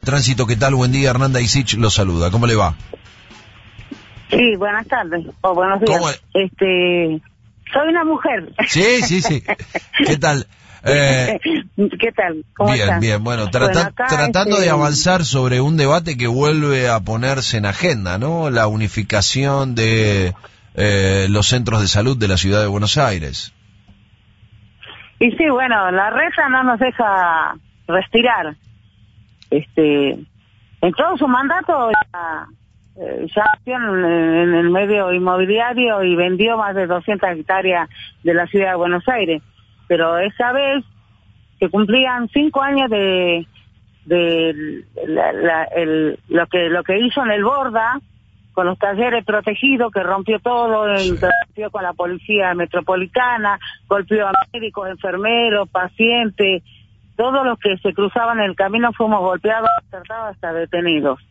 Tránsito, ¿qué tal? Buen día, Hernanda Isich lo saluda. ¿Cómo le va? Sí, buenas tardes, o buenos días. ¿Cómo? Soy una mujer. Sí. ¿Qué tal? ¿Qué tal? ¿Cómo bien, están? bien. Bueno, Acá, tratando de avanzar sobre un debate que vuelve a ponerse en agenda, ¿no? La unificación de los centros de salud de la ciudad de Buenos Aires. Y sí, bueno, la reta no nos deja respirar. En todo su mandato ya en el medio inmobiliario y vendió más de 200 hectáreas de la ciudad de Buenos Aires. Pero esa vez que cumplían 5 años de lo que hizo en el Borda, con los talleres protegidos, que rompió todo, Sí. interrumpió con la policía metropolitana, golpeó a médicos, enfermeros, pacientes, todos los que se cruzaban en el camino fuimos golpeados, tratados hasta detenidos.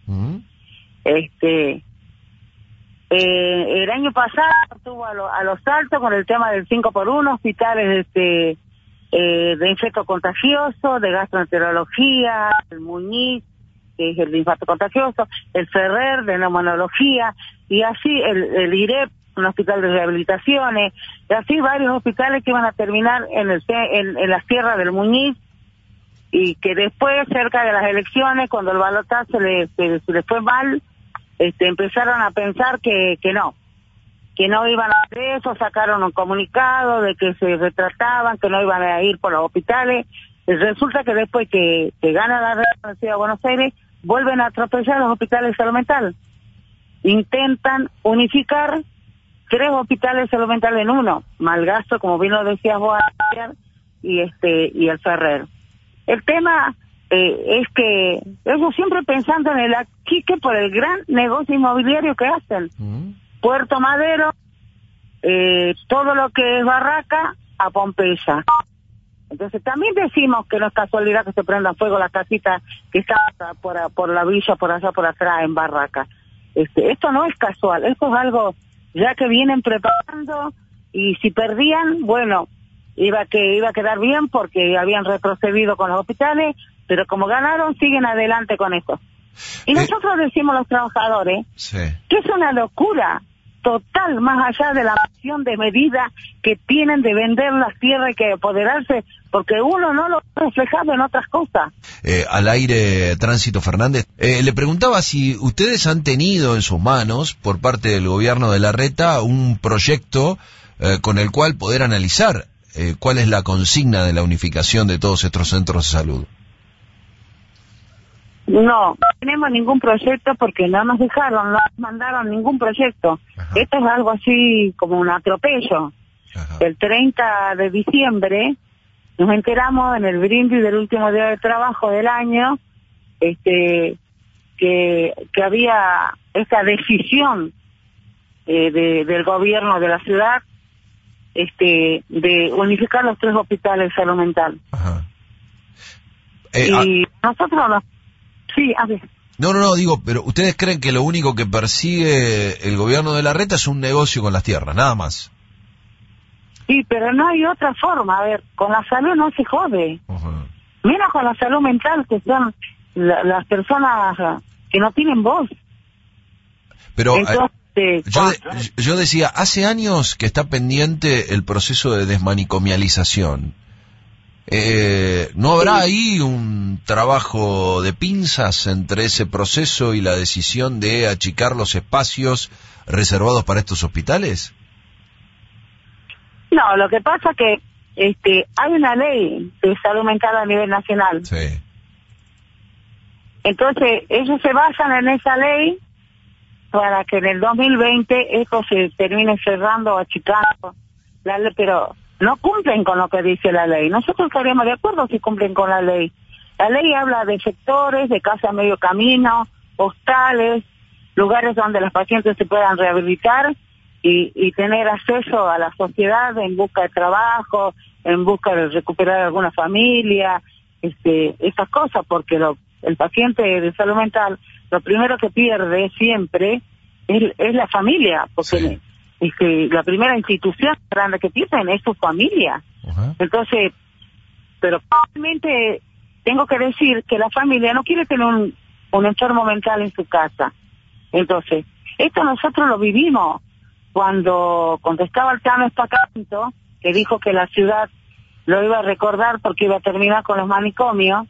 El año pasado estuvo a los saltos con el tema del 5x1, hospitales de infecto contagioso, de gastroenterología, el Muñiz, que es el de infarto contagioso, el Ferrer de neumonología, y así el IREP, un hospital de rehabilitaciones, y así varios hospitales que iban a terminar en la sierra del Muñiz, y que después, cerca de las elecciones, cuando el balotaje se le fue mal, empezaron a pensar que no iban a hacer eso, sacaron un comunicado de que se retrataban, que no iban a ir por los hospitales. Resulta que después que gana la Ciudad de Buenos Aires, vuelven a atropellar los hospitales de salud mental. Intentan unificar 3 hospitales de salud mental en uno, Malgasto, como bien lo decías vos ayer, y el Ferrer. El tema es que ellos siempre pensando en el achique por el gran negocio inmobiliario que hacen. Puerto Madero, todo lo que es Barraca, a Pompeya. Entonces también decimos que no es casualidad que se prenda fuego la casita que está por la villa, por allá por atrás en Barraca. Esto no es casual, esto es algo ya que vienen preparando, y si perdían, bueno, iba a quedar bien porque habían retrocedido con los hospitales, pero como ganaron, siguen adelante con esto. Y nosotros decimos los trabajadores que es una locura total, más allá de la acción de medida que tienen de vender las tierras y que apoderarse, porque uno no lo ha reflejado en otras cosas. Al aire, Tránsito Fernández, le preguntaba si ustedes han tenido en sus manos, por parte del gobierno de Larreta, un proyecto con el cual poder analizar cuál es la consigna de la unificación de todos estos centros de salud. No tenemos ningún proyecto porque no nos dejaron, no nos mandaron ningún proyecto. Ajá. Esto es algo así como un atropello. Ajá. El 30 de diciembre nos enteramos en el brindis del último día de trabajo del año que había esta decisión del gobierno de la ciudad de unificar los 3 hospitales de salud mental. Ajá. Y nosotros nos... Sí, a ver. No, digo, pero ¿ustedes creen que lo único que persigue el gobierno de Larreta es un negocio con las tierras, nada más? Sí, pero no hay otra forma. A ver, con la salud no se jode. Uh-huh. Menos con la salud mental, que son las personas que no tienen voz. Pero entonces, yo decía, hace años que está pendiente el proceso de desmanicomialización. ¿No habrá ahí un trabajo de pinzas entre ese proceso y la decisión de achicar los espacios reservados para estos hospitales? No, lo que pasa que hay una ley de salud mental a nivel nacional. Sí. Entonces, ellos se basan en esa ley para que en el 2020 esto se termine cerrando o achicando la ley, pero no cumplen con lo que dice la ley. Nosotros estaríamos de acuerdo si cumplen con la ley. La ley habla de sectores, de casa a medio camino, hostales, lugares donde los pacientes se puedan rehabilitar y tener acceso a la sociedad en busca de trabajo, en busca de recuperar alguna familia, esas cosas, porque el paciente de salud mental, lo primero que pierde siempre es la familia, porque... Sí. La primera institución grande que tienen es su familia. Uh-huh. Entonces, pero probablemente tengo que decir que la familia no quiere tener un enfermo mental en su casa. Entonces, esto nosotros lo vivimos cuando estaba el Tano Espacamento, que dijo que la ciudad lo iba a recordar porque iba a terminar con los manicomios,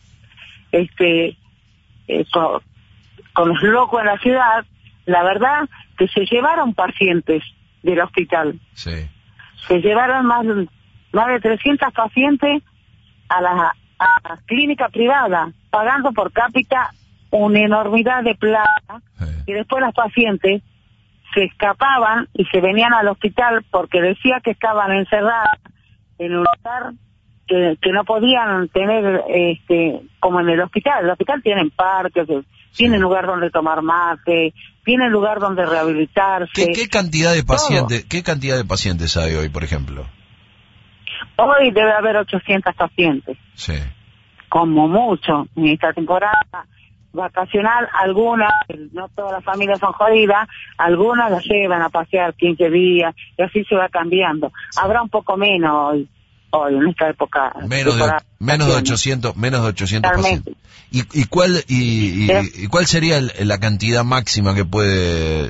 con los locos en la ciudad. La verdad que se llevaron pacientes del hospital. Sí. Se llevaron más de 300 pacientes a la clínica privada, pagando por cápita una enormidad de plata, y después las pacientes se escapaban y se venían al hospital porque decía que estaban encerradas en un lugar que no podían tener como en el hospital. El hospital tienen parques, tienen lugar donde tomar mate, tienen lugar donde rehabilitarse. ¿Qué cantidad de pacientes, qué cantidad de pacientes hay hoy, por ejemplo? Hoy debe haber 800 pacientes. Sí. Como mucho en esta temporada vacacional. Algunas, no todas las familias son jodidas, algunas las llevan a pasear 15 días y así se va cambiando. Habrá un poco menos hoy en esta época. Menos de 800 pacientes. ¿Y cuál sería la cantidad máxima que puede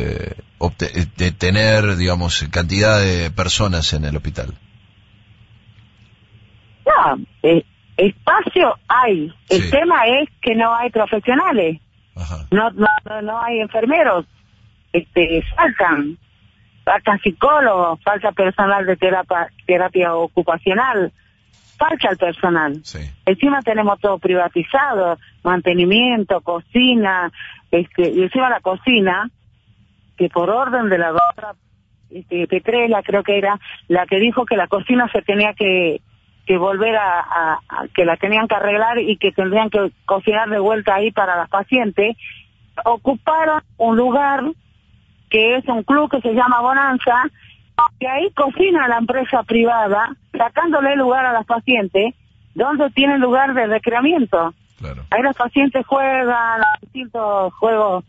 tener, digamos, cantidad de personas en el hospital? No, espacio hay. El tema es que no hay profesionales. Ajá. No hay enfermeros. Faltan psicólogos, falta personal de terapia ocupacional, falta el personal. Sí. Encima tenemos todo privatizado, mantenimiento, cocina, y encima la cocina, que por orden de la doctora Petrella, creo que era, la que dijo que la cocina se tenía que volver a que la tenían que arreglar y que tendrían que cocinar de vuelta ahí para las pacientes, ocuparon un lugar que es un club que se llama Bonanza, que ahí cocina la empresa privada, sacándole lugar a las pacientes, donde tienen lugar de recreamiento. Claro. Ahí los pacientes juegan distintos juegos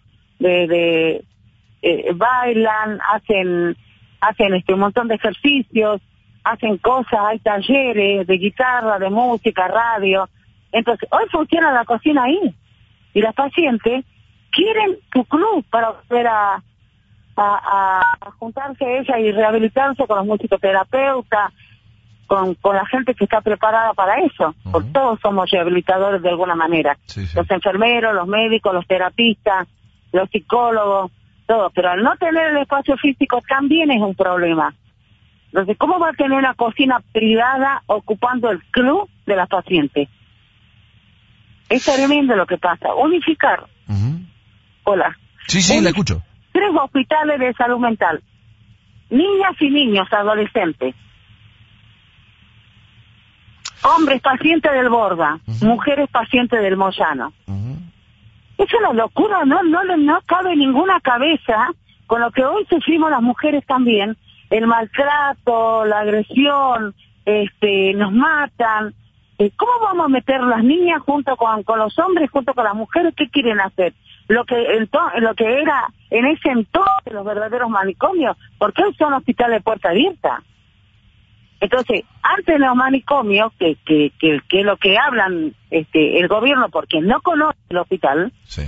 bailan, hacen un montón de ejercicios, hacen cosas, hay talleres de guitarra, de música, radio. Entonces, hoy funciona la cocina ahí. Y las pacientes quieren su club para volver a juntarse ella y rehabilitarse con los musicoterapeutas, con la gente que está preparada para eso. Porque todos somos rehabilitadores de alguna manera. Sí. Los enfermeros, los médicos, los terapistas, los psicólogos, todos. Pero al no tener el espacio físico también es un problema. Entonces, ¿cómo va a tener una cocina privada ocupando el club de las pacientes? Es tremendo lo que pasa. Unificar. Hola. Sí, la escucho. 3 hospitales de salud mental. Niñas y niños, adolescentes. Hombres pacientes del Borda. Mujeres pacientes del Moyano. Es una locura, no cabe ninguna cabeza con lo que hoy sufrimos las mujeres también. El maltrato, la agresión, nos matan. ¿Cómo vamos a meter las niñas junto con los hombres, junto con las mujeres? ¿Qué quieren hacer? Lo que era en ese entonces los verdaderos manicomios, porque hoy son hospitales de puerta abierta. Entonces, antes de los manicomios, que es lo que hablan el gobierno, porque no conoce el hospital, sí.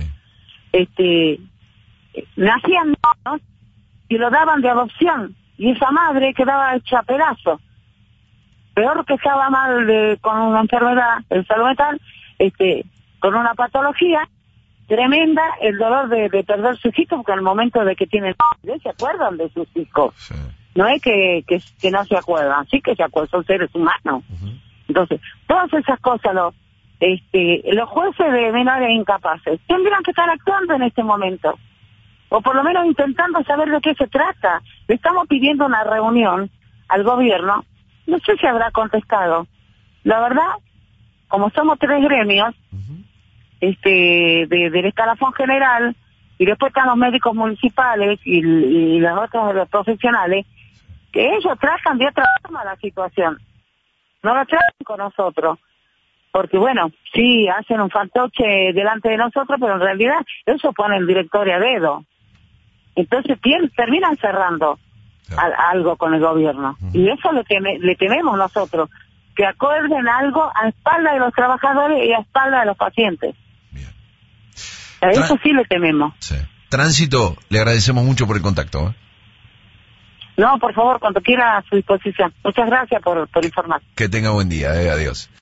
Nacían niños y lo daban de adopción. Y esa madre quedaba hecha pedazos. Peor que estaba mal con una enfermedad de salud mental, con una patología tremenda, el dolor de perder sus hijos, porque al momento de que tienen se acuerdan de sus hijos. Sí. No es que no se acuerdan, sí que se acuerdan, son seres humanos. Entonces, todas esas cosas, los jueces de menores incapaces tendrían que estar actuando en este momento. O por lo menos intentando saber de qué se trata. Le estamos pidiendo una reunión al gobierno, no sé si habrá contestado. La verdad, como somos 3 gremios, del escalafón general, y después están los médicos municipales y los otros profesionales, que ellos tratan de otra forma la situación. No la tratan con nosotros. Porque bueno, sí, hacen un fantoche delante de nosotros, pero en realidad eso pone el directorio a dedo. Entonces terminan cerrando algo con el gobierno. Y eso le tememos nosotros, que acuerden algo a espalda de los trabajadores y a espalda de los pacientes. Bien. A eso sí le tememos. Sí. Tránsito, le agradecemos mucho por el contacto. No, por favor, cuando quiera a su disposición. Muchas gracias por informar. Que tenga buen día, adiós.